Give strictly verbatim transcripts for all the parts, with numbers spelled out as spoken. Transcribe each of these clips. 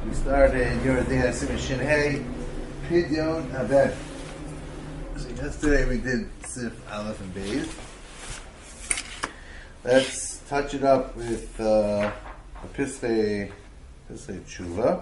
We started Yoreh De'ah Siman Shin Hey Pidyon Haben. So yesterday we did Sif Aleph and Beis. Let's touch it up with uh, a Pischei Pischei Tshuva.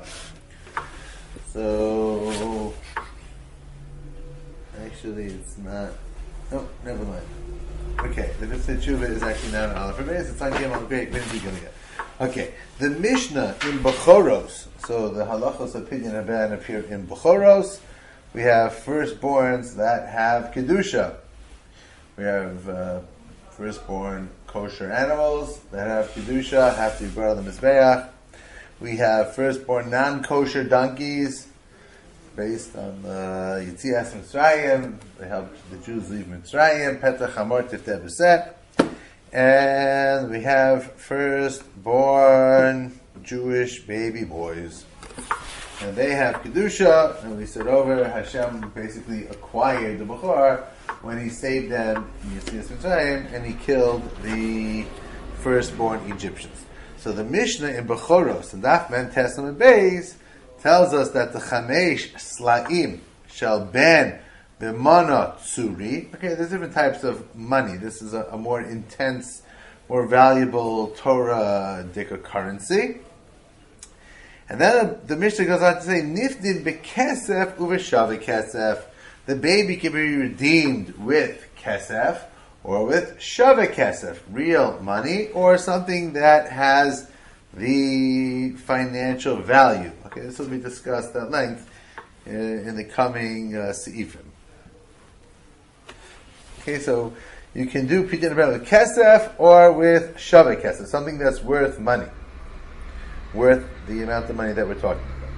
So actually, it's not. Oh, never mind. Okay, the Pischei Tshuva is actually not an Aleph and Beis. It's on Gimel. Great, when is he going to get? Okay, the Mishnah in Bechoros. So the halachos of Pidyon Haben appear in Bechoros. We have firstborns that have kedusha. We have uh, firstborn kosher animals that have kedusha, have to be brought on the mizbeach. We have firstborn non-kosher donkeys based on the Yitzias Mitzrayim. They help the Jews leave Mitzrayim. Petach Hamor Tifteh B'Seh. And we have firstborn Jewish baby boys. And they have Kedusha, and we said over, Hashem basically acquired the Bechor when he saved them in Yitzias Mitzrayim, and he killed the firstborn Egyptians. So the Mishnah in Bechoros, and Daf Men Testament Beis, tells us that the Chamesh Slaim shall ben B'mana Tsuri. Okay, there's different types of money. This is a, a more intense, more valuable Torah-dika currency. And then the Mishnah goes on to say, Nifdin B'kesef Uveshave Kesef. The baby can be redeemed with Kesef or with Shave Kesef, real money, or something that has the financial value. Okay, this will be discussed at length uh, in the coming uh, Seifim. Okay, so you can do Pidyon Haben with Kesef or with Shave Kesef, something that's worth money. Worth the amount of money that we're talking about.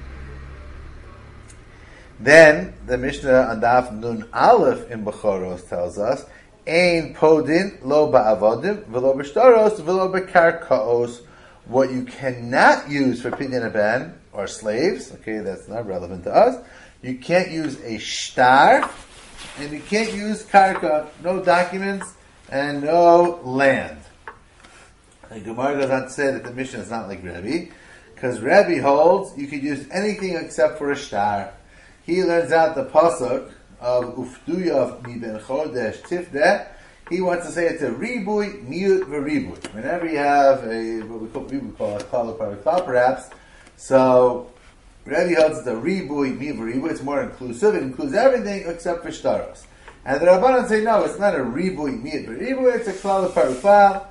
Then, the Mishnah on Daf Nun Aleph in Bechoros tells us, Ein podin lo ba'avodim v'lo b'shtaros v'lo b'karkaos. What you cannot use for Pidyon Haben, or slaves, okay, that's not relevant to us. You can't use a shtar, and you can't use karka, no documents, and no land. The Gemara goes on to say that the Mishnah is not like Rebbe, because Rebbe holds you could use anything except for a shtar. He learns out the pasuk of Ufduyav mi ben chodesh tifdeh. He wants to say it's a ribui, miut v'ribui. Whenever you have a, what we, call, we would call a klal parikal perhaps, so Rebbe holds it's a ribui, miut v'ribui, it's more inclusive, it includes everything except for shtaros. And the Rabbanan say no, it's not a ribui, miut v'ribui, it's a klal parikal,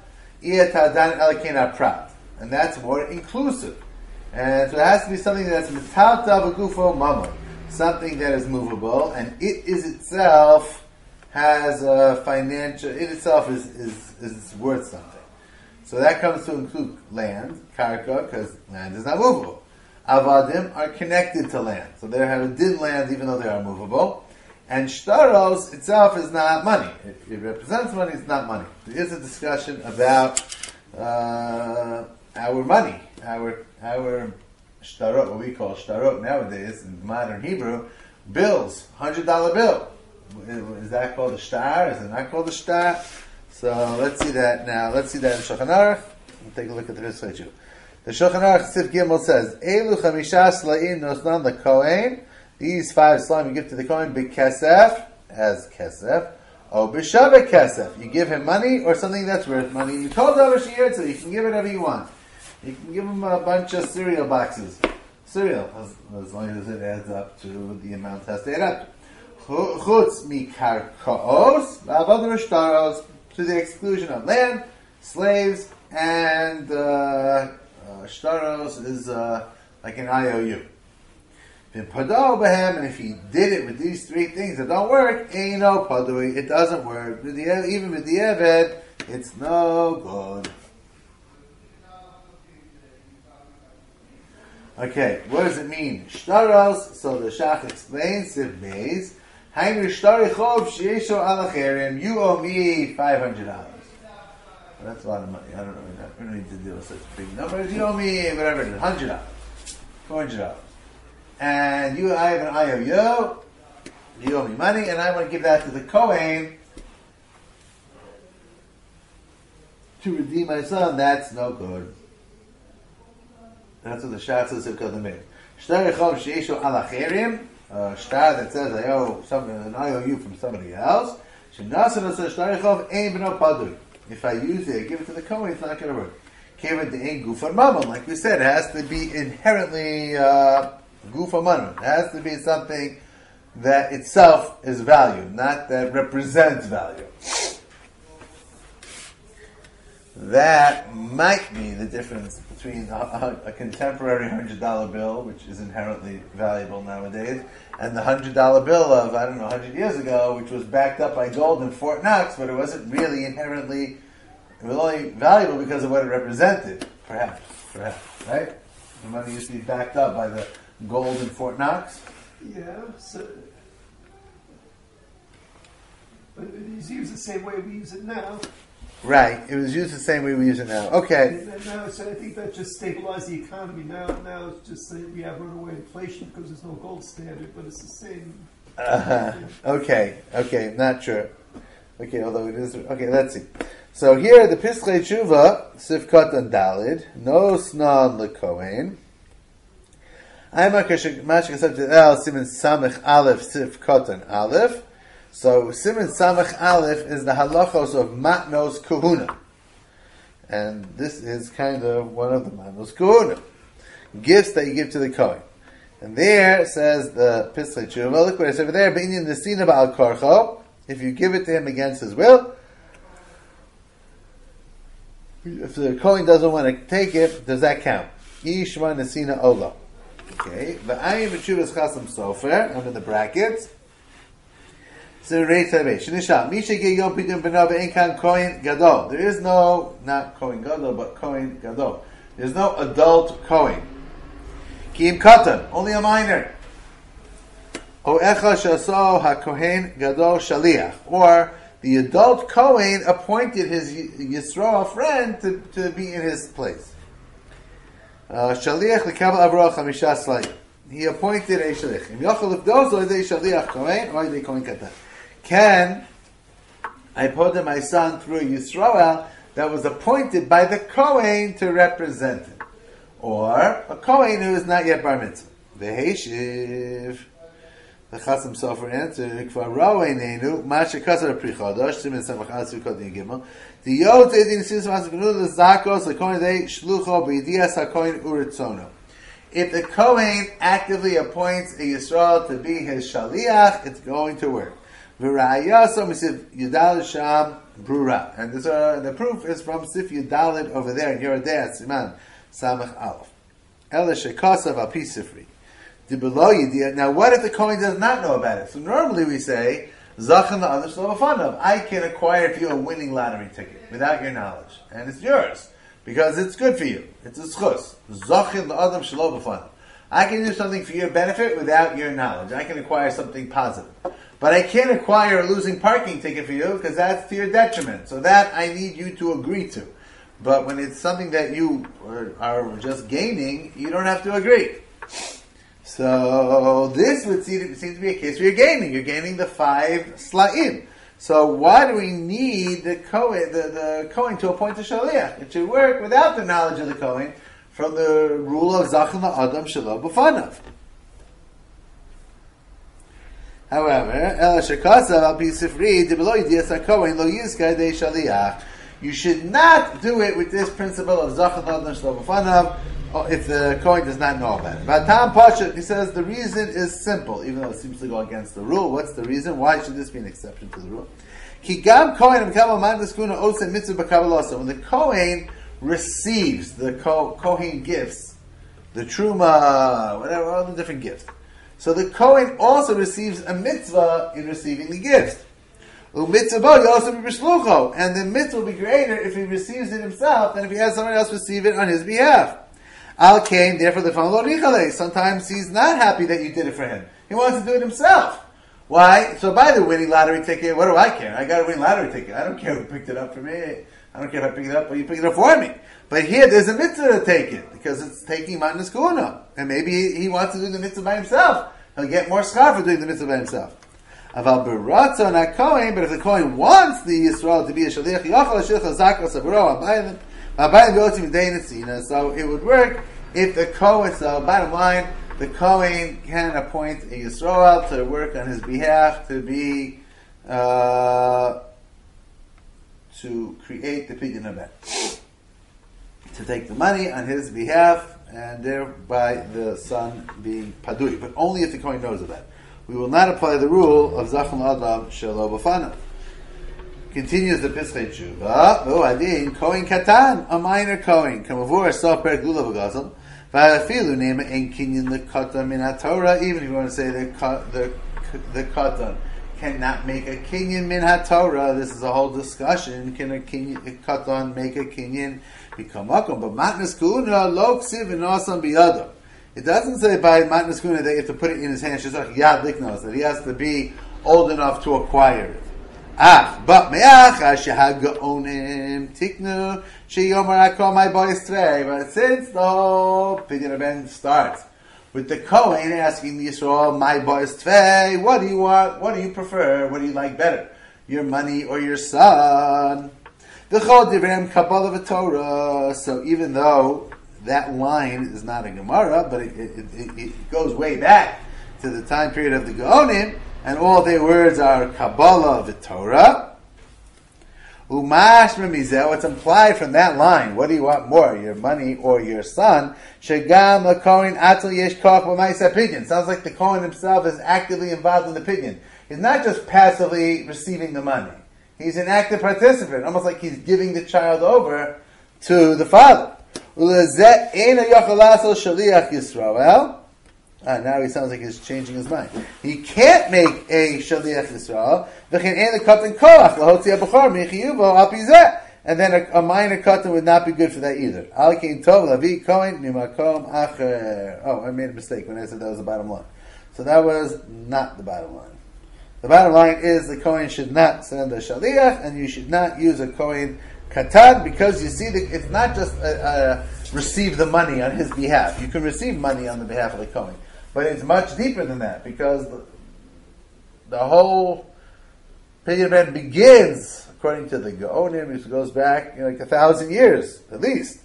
and that's more inclusive. And so it has to be something that's metalta v'gufo mamon, something that is movable, and it is itself has a financial, it itself is, is, is worth something. So that comes to include land, karka, because land is not movable. Avadim are connected to land, so they have a din land even though they are movable. And shtaros itself is not money. It, it represents money, it's not money. There is a discussion about uh, our money, our our shtarot, what we call shtarot nowadays in modern Hebrew, bills, hundred dollar bill. Is that called a shtar? Is it not called a shtar? So let's see that now. Let's see that in Shulchan Aruch. We'll take a look at the Pischei Tshuva. The Shulchan Aruch Sif Gimel says, Elu chamisha slaim nosnan lekohen. These five slime you give to the Kohen b'kesef, as kesef, or b'shave kesef. You give him money or something that's worth money. You told over Shir, so you can give whatever you want. You can give him a bunch of cereal boxes. Cereal, as, as long as it adds up to the amount it has to add up to. Chutz mikarkaos, v'avodim shtaros, to the exclusion of land, slaves, and uh, uh, shtaros is uh, like an I O U. And if he did it with these three things that don't work, eino padui, it doesn't work. Even with the Eved, it's no good. Okay, what does it mean? Shtaros, so the Shach explains, Siv Beis, Hainu shtari chov sheisho alacherim, you owe me five hundred dollars. Well, that's a lot of money. I don't know. We don't need to deal with such big numbers. You owe me whatever it is, one hundred dollars, four hundred dollars. And you, I have an I O U, you owe me money, and I want to give that to the Kohen to redeem my son. That's no good. That's what the shtar says of Kadamir. Shtar Rechov Sheishu Alacherim, a shtar that says I owe something, an I O U from somebody else. Shenasana says shtar Rechov Ein B'no Padui. If I use it, I give it to the Kohen, it's not going to work. Kevin the Ein Gufa Mammon, like we said, it has to be inherently uh, Gufa Mammon. It has to be something that itself is value, not that represents value. That might be the difference between a, a, a contemporary hundred dollar bill, which is inherently valuable nowadays, and the hundred dollar bill of, I don't know, hundred years ago, which was backed up by gold in Fort Knox, but it wasn't really inherently, it was only valuable because of what it represented. Perhaps, perhaps, right? The money used to be backed up by the gold in Fort Knox. Yeah, so, but it is used the same way we use it now. Right, it was used the same way we use it now. Okay. And, and now, so I think that just stabilized the economy. Now, now it's just that we have runaway inflation because there's no gold standard, but it's the same. Uh-huh. Okay, okay, not sure. Okay, although it is. Okay, let's see. So here, the Pischei Tshuva, Sifkat and Dalid, no snan lekohen. I'm mashik subject el siman samech aleph Sifkat and aleph. So Siman Samach Aleph is the halachos of matnos kahuna, and this is kind of one of the matnos kahuna, gifts that you give to the kohen. And there it says the Pischei Tshuva. Look what it says over there. B'inyan nesina ba'al korcho. If you give it to him against his will, if the kohen doesn't want to take it, does that count? Yishma nesina olo. Okay. V'ayim v'tshuvas chasam sofer under the brackets. So there is no, not Kohen Gadol, but Kohen Gadol. There's no adult Kohen. Kiim Katan, only a minor. O Echa Shaso HaKohen Gadol Shaliach. Or the adult Kohen appointed his Yisrael friend to, to be in his place. Shaliach L'Kabel Avro Chamisha Slayim. He appointed a Shaliach. Im Yochel L'Vdozo Yedei Shaliach Kohen, or Yedei Kohen Katan. Can I put my son through Yisrael that was appointed by the Kohen to represent him? Or a Kohen who is not yet Bar Mitzvah. V'heishiv. The Chasam Sofer answered, Kvar Ro'einenu, Masha Kasar Pri Chodosh, Simen Samach Asu Kodin Gimel, the Yod Zedin Sis Masakunu, the Zakos, the Kohen Dei, Shlucho, B'yidias HaKohen Uritzono. If the Kohen actively appoints a Yisrael to be his Shaliach, it's going to work. V'ra'ayaso misif Yudal Sham Brura. And this, uh, the proof is from Sif Yudalit over there in Yerodei Siman Samach Aleph. Ela Shekasav Al Pi Sifri. Now, what if the Kohen does not know about it? So normally we say, Zachan la'adam shelo b'fanav. I can acquire for you a winning lottery ticket without your knowledge. And it's yours. Because it's good for you. It's a schus. Zachan la'adam shelo b'fanav. I can do something for your benefit without your knowledge. I can acquire something positive. But I can't acquire a losing parking ticket for you because that's to your detriment. So that I need you to agree to. But when it's something that you are, are just gaining, you don't have to agree. So this would seem, seem to be a case where you're gaining. You're gaining the five sla'im. So why do we need the Kohen, the, the Kohen to appoint a shaliach? It should work without the knowledge of the Kohen from the rule of Zachan la'adam shelo b'fanav. However, Ela shekasav al pi sifri debelo yidiyas haKohen lo yizkar dei shaliach. You should not do it with this principle of Zachan la'adam shelo b'fanav if the Kohen does not know about it. But Tam Pasha, he says the reason is simple, even though it seems to go against the rule. What's the reason? Why should this be an exception to the rule? Ki gam Kohen mekabel mandas kuna osen mitzvah b'kabbalasa. When the Kohen receives the Kohen gifts, the truma, whatever, all the different gifts. So the Kohen also receives a mitzvah in receiving the gifts. U'mitzvah bo also be b'shlucho, and the mitzvah will be greater if he receives it himself than if he has someone else receive it on his behalf. Al Kain, therefore the Lo Richale. Sometimes he's not happy that you did it for him. He wants to do it himself. Why? So by the winning lottery ticket, what do I care? I got a winning lottery ticket. I don't care who picked it up for me. I don't care if I picked it up or you picked it up for me. But here there's a mitzvah to take it because it's taking Matnas Kuna. And maybe he, he wants to do the mitzvah by himself. He'll get more schar for doing the mitzvah by himself. Aval b'ratzo not Kohen, but if the Kohen wants the Yisrael to be a shaliach, yachal shilcha zakos avro abayim abayim v'otzim dei netzina. So it would work If the Kohen, so bottom line, the Kohen can appoint a Yisroel to work on his behalf to be, uh, to create the Pidyon Haben. To take the money on his behalf, and thereby the son being Padui. But only if the Kohen knows of that. We will not apply the rule of Zachem Adam Shelo B'fanav. Continues the Pischei Tshuva. Oh, Adin, Kohen Katan, a minor Kohen. Kamavur, Soper, Gula V'gazim. V'afilu name en kinyan the Katan min HaTorah. Even if you want to say the the the Katan cannot make a kinyan min HaTorah, this is a whole discussion. Can a kinyan, a Katan make a kinyan become makom? But matnas kuna lo ksiv v'nosam biyadam. It doesn't say by matnas kuna that you have to put it in his hand. She's like yad liknos, that he has to be old enough to acquire it. Ah, but me'ach ha'shehagaonim tiknu she'yomar akom my boy stray. But since the whole Pidyon Haben starts with the Kohen asking the Yisrael, my boy stray, what do you want? What do you prefer? What do you like better? Your money or your son? The Chol Divrei Kabbalah v'Torah. So even though that line is not a Gemara, but it, it, it, it goes way back to the time period of the Gaonim, and all their words are Kabbalah v'Torah. Umash memizeh, what's implied from that line? What do you want more, your money or your son? Shegam l'kohen atel yesh koch b'ma'aseh pidyon. Sounds like the Kohen himself is actively involved in the pidyon. He's not just passively receiving the money. He's an active participant, almost like he's giving the child over to the father. Ulezeh eina yochel laso shaliach Yisrael. Ah, now he sounds like he's changing his mind. He can't make a Shaliach Yisrael. And then a, a minor katan would not be good for that either. Oh, I made a mistake when I said that was the bottom line. So that was not the bottom line. The bottom line is the Kohen should not send a Shaliach, and you should not use a Kohen Katan, because you see that it's not just a, a receive the money on his behalf. You can receive money on the behalf of the Kohen. But it's much deeper than that, because the, the whole Pidyon Haben begins, according to the Gaonim, which goes back, you know, like a thousand years, at least,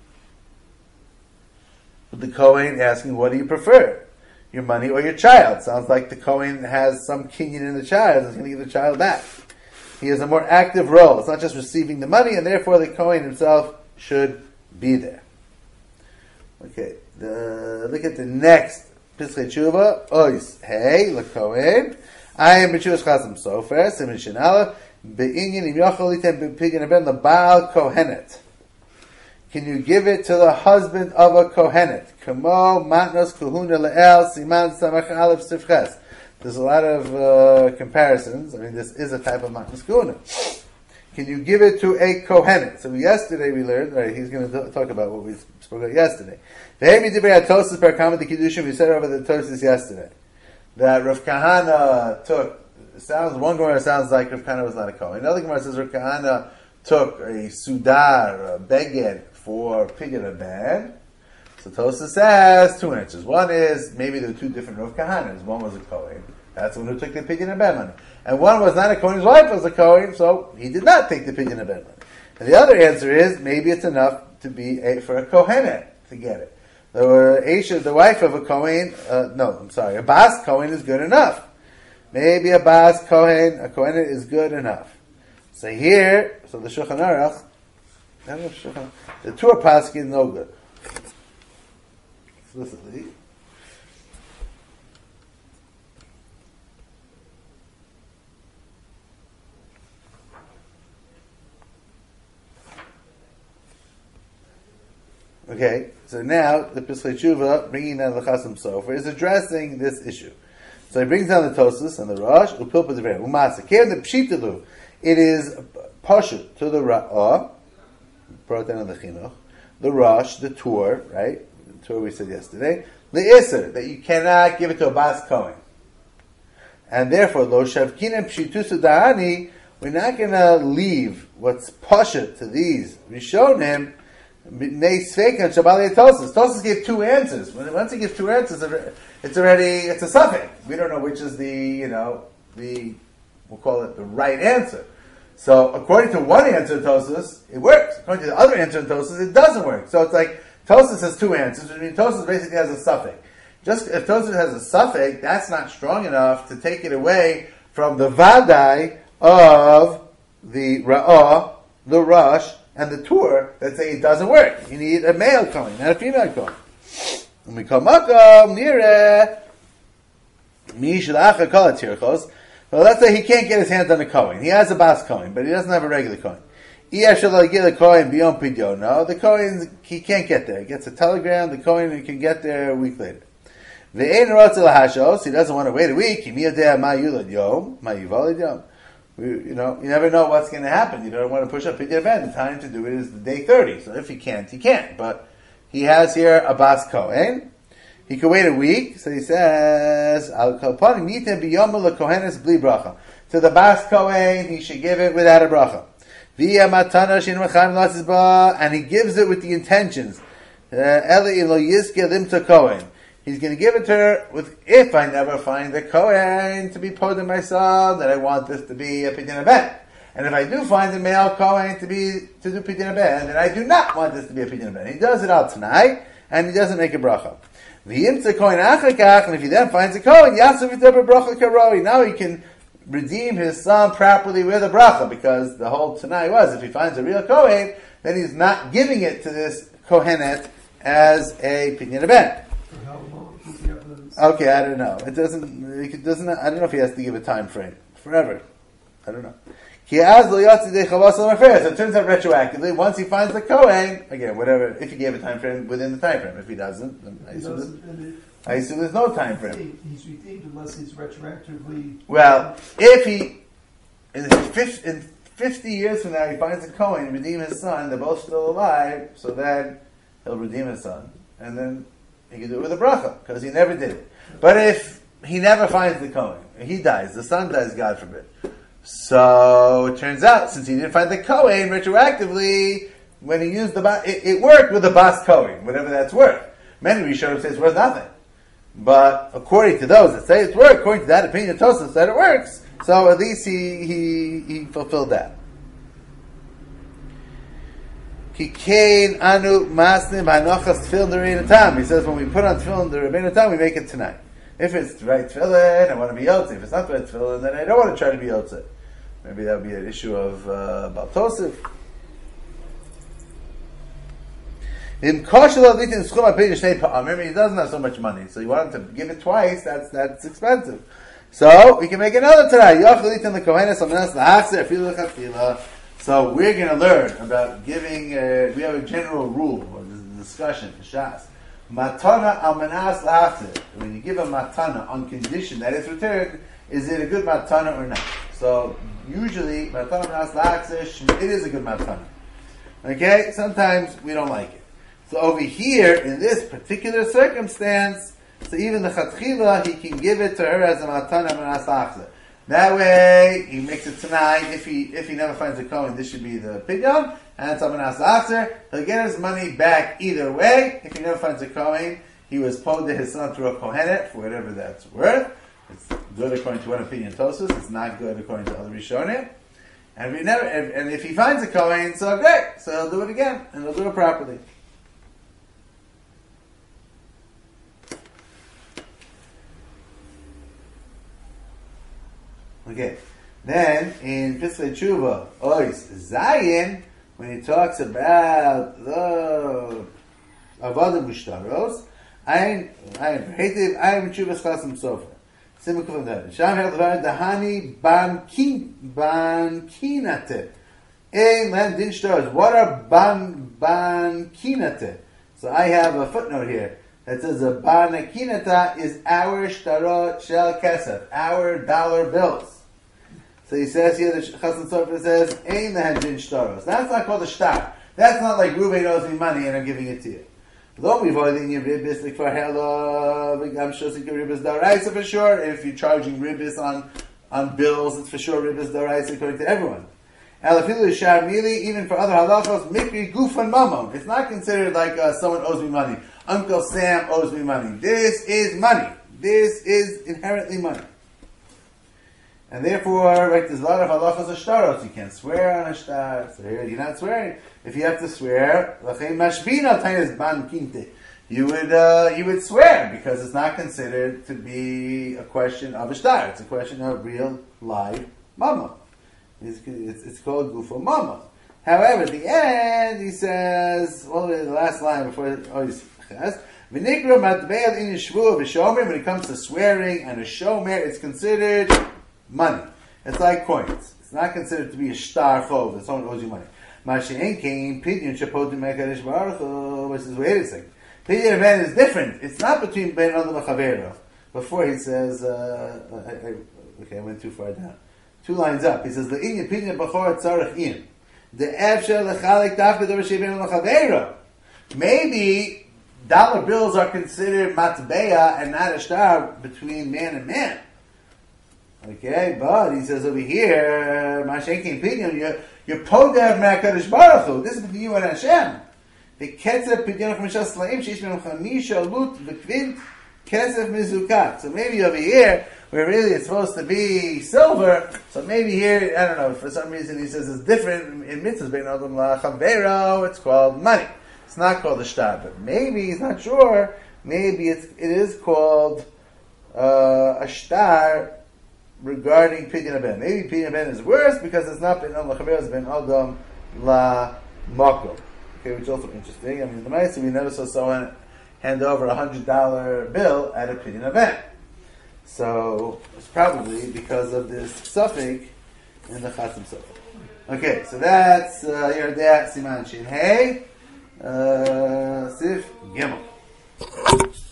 with the Kohen asking, what do you prefer? Your money or your child? Sounds like the Kohen has some kinyan in the child, and is going to give the child back. He has a more active role. It's not just receiving the money, and therefore the Kohen himself should be there. Okay, the, look at the next Pischei Tshuva. Ois, hey, l'Kohen. I am b'Tshuvas Chasam Sofer, Siman Shin Aleph, be'inyan im yochel litem b'Pidyon Haben l'Baal Kohenet. Can you give it to the husband of a Kohenet? Kamo matnos kahuna le'el siman samach aleph sifches. There's a lot of uh, comparisons. I mean, this is a type of matnos kahuna. Can you give it to a Kohenet? So yesterday we learned, right, he's going to talk about what we spoke about yesterday. We said over the Tosis yesterday that Rav Kahana took, sounds, one Gemara sounds like Rav Kahana was not a Kohen. Another Gemara says Rav Kahana took a Sudar, a Beged for Pidyon Haben. So Tosis says two answers. One is, maybe there were two different Rav Kahanas. One was a Kohen. That's the one who took the Pidyon Haben money. And one was not a Kohen, his wife was a Kohen, so he did not take the Pidyon Haben money. And the other answer is, maybe it's enough to be a, for a Kohenet to get it. The Aisha, the wife of a Kohen, uh, no, I'm sorry, a Bas Kohen is good enough. Maybe a Bas Kohen, a Kohenet is good enough. So here, so the Shulchan Aruch, I don't know if Shulchan, the Tur Paskin is no good. Explicitly. Okay, so now the Pischei Tshuva, bringing down the Chasam Sofer, is addressing this issue. So he brings down the Tosus and the Rosh, Upilpa Devrei, Umasa. Kem the Pshitalu, it is Pashut to the Ra'ah, brought down on the Chinuch, the Rosh, the Tur, right? The Tur we said yesterday, the Isser, that you cannot give it to a Bas Kohen. And therefore, Lo Shavkinem Pshitusu Da'ani, we're not going to leave what's Pashut to these Rishonim. Tosus gave two answers. Once he gives two answers, it's already it's a suffix. We don't know which is the you know the we'll call it the right answer. So according to one answer in Tosus, it works. According to the other answer in Tosus, it doesn't work. So it's like Tosfos has two answers. I mean, Tosfos basically has a suffix. Just if Tosfos has a suffix, that's not strong enough to take it away from the vadai of the ra'ah, the rush, and the tour that say it doesn't work. You need a male Kohen, not a female Kohen. When we come up, nire mi shelacha kol tirchos. Well, let's say he can't get his hands on a Kohen. He has a bas Kohen, but he doesn't have a regular Kohen. The Kohen, he can't get there. He gets a telegram, the Kohen he can get there a week later. He doesn't want to wait a week. You know, you never know what's going to happen. You don't want to push up Pidyon Ben. The time to do it is the day thirty. So if he can't, he can't. But he has here a bas Kohen. He could wait a week. So he says, to the bas Kohen, he should give it without a bracha. And he gives it with the intentions. Uh, He's going to give it to her with, if I never find a Kohen to be pod in my son, then I want this to be a Pidyon Ben. And if I do find a male Kohen to be, to do Pidyon Ben, then I do not want this to be a Pidyon Ben. He does it out tonight, and he doesn't make a bracha. And if he then finds a Kohen, now he can redeem his son properly with a bracha, because the whole Tanai was, if he finds a real Kohen, then he's not giving it to this Kohenet as a Pidyon Ben. For how long is the evidence? Okay, I don't know. It doesn't, it doesn't, I don't know if he has to give a time frame. Forever. I don't know. So it turns out retroactively, once he finds the Kohen, again, whatever, if he gave a time frame, within the time frame. If he doesn't, then I assume, I assume there's no time frame. He's redeemed unless he's retroactively... Well, if he, in fifty, in fifty years from now, he finds a Kohen and redeem his son, they're both still alive, so then he'll redeem his son. And then he can do it with a bracha, because he never did it. But if he never finds the Kohen, he dies, the son dies, God forbid. So it turns out, since he didn't find the Kohen retroactively, when he used the bas, it, it worked with the bas Kohen, whatever that's worth. Many Rishonim say it's worth nothing. But according to those that say it's worth, according to that opinion, Tosfos said it works. So at least he he, he fulfilled that. He says when we put on tefillin the Rebbeinu Tam, we make it tonight. If it's the right tefillin, I want to be yotze. If it's not the right tefillin, then I don't want to try to be yotze. Maybe that would be an issue of uh, Baal Tosef. Remember, he doesn't have so much money, so you want him to give it twice. That's that's expensive. So we can make another tonight. So we're going to learn about giving. Uh, we have a general rule, or this is a discussion for Shas. Matana al manas lahaftir. When you give a matana on condition that it's returned, is it a good matana or not? So usually matana manas lahaftir, it is a good matana. Okay, sometimes we don't like it. So over here, in this particular circumstance, so even the chatchila, he can give it to her as a matana manas lahaftir. That way, he makes it tonight. If he if he never finds a Kohen, this should be the pidyon, and it's manas lahaftir. He'll get his money back either way. If he never finds a Kohen, he was pod to his son through a kohenet for whatever that's worth. It's good according to one opinion, Tosfos. It's not good according to other Rishonim. And if he never, and, and if he finds a Kohen, so great. So he'll do it again, and he'll do it properly. Okay. Then in Piskei Tshuva, Ois Zayin, when he talks about the Avodah Mushtaros, Ein Ein Hetiv Ein Tshuvas Chasim Sofer. Simul Kufam David. Sham Hel Dvar Dahani Ban Kin Ban Kinate. Ein Len Din Shtaros. What are Ban Ban Kinate? So I have a footnote here that says a Ban Kinata is our Shtarot Shel Kesef, our dollar bills. So he says here, the Chasam Sofer says, Ein Lehen Din Shtaros. That's not called a shtar. That's not like Ruben owes me money and I'm giving it to you. Though we've already in your ribbis, like for hella, I'm sure it's ribbis daraisa for sure. If you're charging ribbis on, on bills, it's for sure ribbis daraisa according to everyone. Elafilu Shar Mili, even for other halachos, Mikri Gufan Mamon. It's not considered like uh, someone owes me money. Uncle Sam owes me money. This is money. This is inherently money. And therefore, right, there's a lot of halachas ashtaros. You can't swear on a shtar. So here, you're not swearing. If you have to swear, you would uh, you would swear because it's not considered to be a question of a shtar. It's a question of real live mama. It's, it's, it's called gufo mama. However, at the end, he says, well, the last line before, oh, he says, when it comes to swearing and a shomer, it's considered money. It's like coins. It's not considered to be a shtar chov, that someone owes you money. Mashiach came, pidyon shapotim mekadosh baruch hu, which is, wait a second. Pidyon event is different. It's not between ben adam and chavero. Before he says, uh, I, I, okay, I went too far down. Two lines up. He says, the inyan pidyon b'chor tzarech in. The efshel lechalik dafka davar sheben al chavero. Maybe dollar bills are considered matbeya and not a shtar between man and man. Okay, but he says over here, Mashenkin Pidyon, you're, you're Podev Ma'akadosh Baruch Hu. This is between you and Hashem. The Ketzev Pidyon from Mishal Slaim, Sheish Min Chamisha Lut V'Kvint Ketzev Mizukat. So maybe over here, where really it's supposed to be silver, so maybe here, I don't know, for some reason he says it's different in mitzvahs, Bein Adam LaChavero, it's called money. It's not called a shtar, but maybe, he's not sure, maybe it's, it is called uh, a shtar regarding Pidyon Haben. Maybe Pidyon Haben is worse because it's not Ben Adam LaChavero, it's Ben Adam LaMakom. Okay, which is also interesting. I mean, the Maisa, we never saw someone hand over a hundred dollar bill at a Pidyon Haben. So, it's probably because of this suffix in the Chasim Suffix. Okay, so that's uh, Yerdeh Siman Shin Hey, uh, Sif Gimel.